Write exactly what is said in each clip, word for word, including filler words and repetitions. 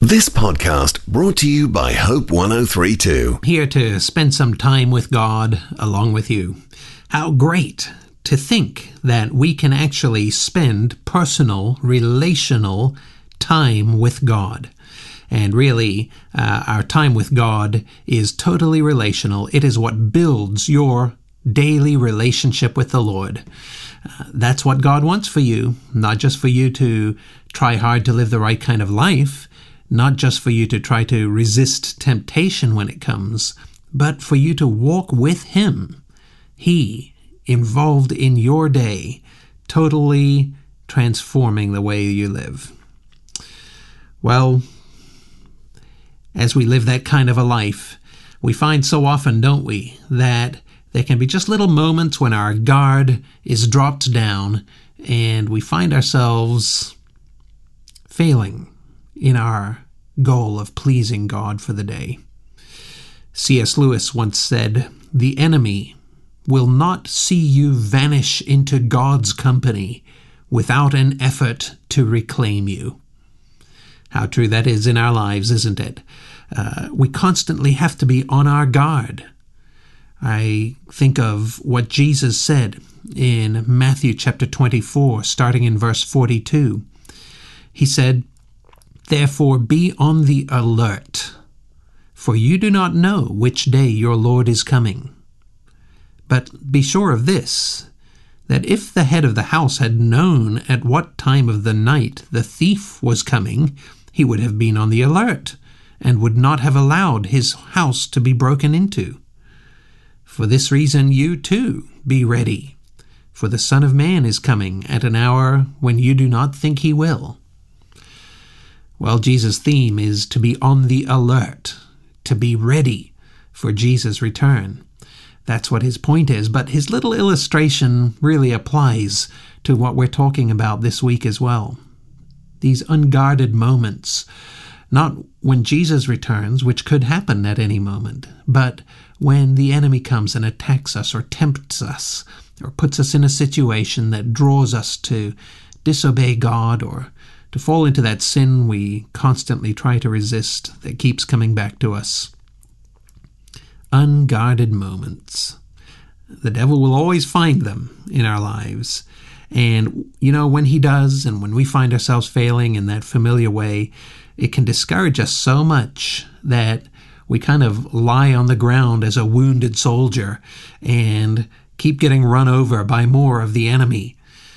This podcast brought to you by Hope one oh three point two. Here to spend some time with God along with you. How great to think that we can actually spend personal, relational time with God. And really, uh, our time with God is totally relational. It is what builds your daily relationship with the Lord. Uh, that's what God wants for you, not just for you to try hard to live the right kind of life, not just for you to try to resist temptation when it comes, but for you to walk with Him. He involved in your day, totally transforming the way you live. Well, as we live that kind of a life, we find so often, don't we, that there can be just little moments when our guard is dropped down and we find ourselves failing in our goal of pleasing God for the day. C S Lewis once said, "The enemy will not see you vanish into God's company without an effort to reclaim you." How true that is in our lives, isn't it? Uh, we constantly have to be on our guard. I think of what Jesus said in Matthew chapter twenty-four, starting in verse forty-two. He said, "Therefore be on the alert, for you do not know which day your Lord is coming. But be sure of this, that if the head of the house had known at what time of the night the thief was coming, he would have been on the alert, and would not have allowed his house to be broken into. For this reason you too be ready, for the Son of Man is coming at an hour when you do not think he will." Well, Jesus' theme is to be on the alert, to be ready for Jesus' return. That's what his point is, but his little illustration really applies to what we're talking about this week as well. These unguarded moments, not when Jesus returns, which could happen at any moment, but when the enemy comes and attacks us or tempts us or puts us in a situation that draws us to disobey God or to fall into that sin we constantly try to resist that keeps coming back to us. Unguarded moments. The devil will always find them in our lives. And, you know, when he does, and when we find ourselves failing in that familiar way, it can discourage us so much that we kind of lie on the ground as a wounded soldier and keep getting run over by more of the enemy.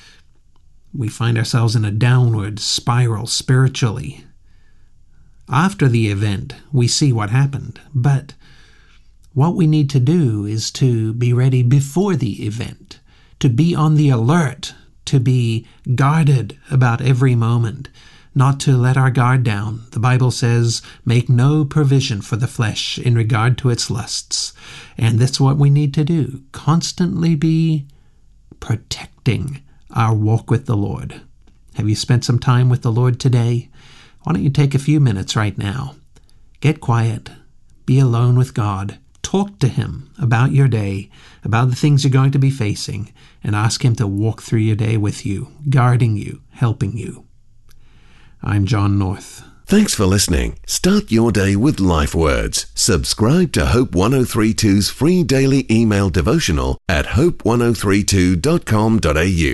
We find ourselves in a downward spiral spiritually. After the event, we see what happened, but what we need to do is to be ready before the event, to be on the alert, to be guarded about every moment, not to let our guard down. The Bible says, "Make no provision for the flesh in regard to its lusts." And that's what we need to do, constantly be protecting our walk with the Lord. Have you spent some time with the Lord today? Why don't you take a few minutes right now? Get quiet. Be alone with God. Talk to Him about your day, about the things you're going to be facing, and ask Him to walk through your day with you, guarding you, helping you. I'm John North. Thanks for listening. Start your day with Life Words. Subscribe to Hope one oh three point two's free daily email devotional at hope one oh three two dot com dot a u.